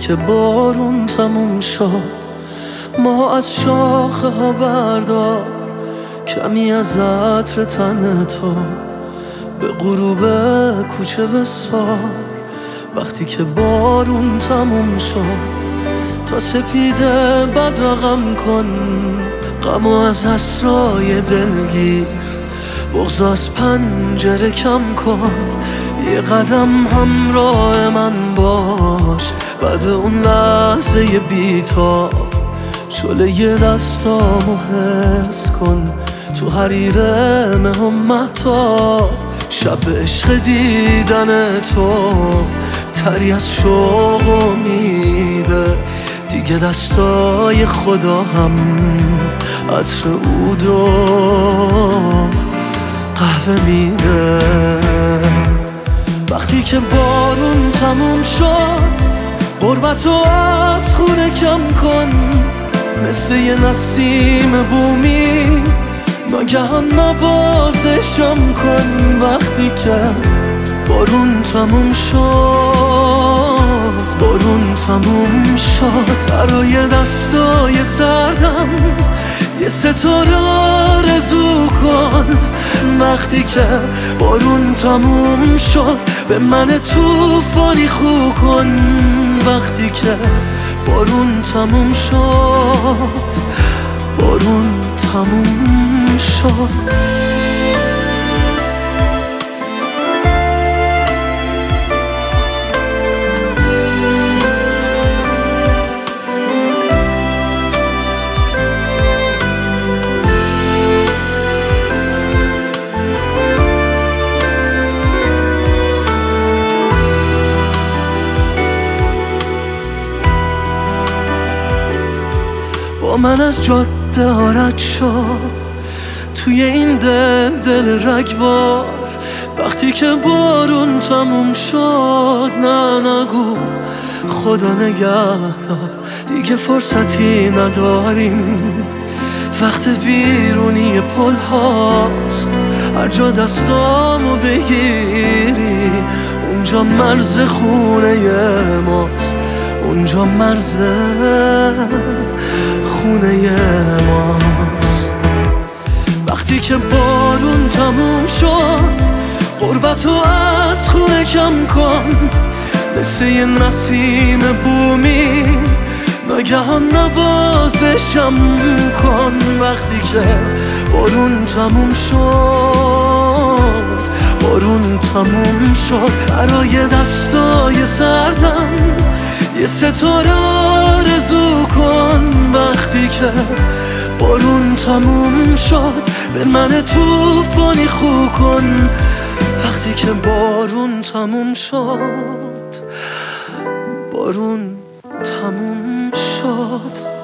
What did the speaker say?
که بارون تموم شد ما از شاخه ها بردار کمی از عطر تن تو به غروب کوچه بسپار. وقتی که بارون تموم شد تا سپیده بدرقم کن غمو از اسرای دلگیر، بغض از پنجره کم کن، یه قدم همراه من باش بعد اون لحظه بی‌تاب. شله یه دستامو حس کن تو حریر مهم مهتاب. شب عشق دیدن تو تری از شوق امیده، دیگه دستای خدا هم عطر عود و قهوه میده. وقتی که بارون تموم شد غربتو از خونه کم کن، مثل یه نسیم بومی ناگهان نوازشم کن. وقتی که بارون تموم شد، بارون تموم شد، برای دستای سردم یه ستاره آرزو کن. وقتی که بارون تموم شد به من طوفانی خو کن. وقتی که بارون تموم شد، بارون تموم شد. با من از جاده رد شو توی این دل رگبار. وقتی که بارون تموم شد نه نگو خدا نگهدار، دیگه فرصتی نداریم، وقت بیرونی پل هاست. هر جا دستامو بگیری اونجا مرز خونه ماست، اونجا مرز خونه ماست. وقتی که بارون تموم شد غربتو از خونه کم کن، مثل یه نسیم بومی ناگهان نوازشم کن. وقتی که بارون تموم شد، بارون تموم شد، برای دستای سردم یه ستاره آرزو کن. وقتی که بارون تموم شد به من طوفانی خو کن. وقتی که بارون تموم شد، بارون تموم شد.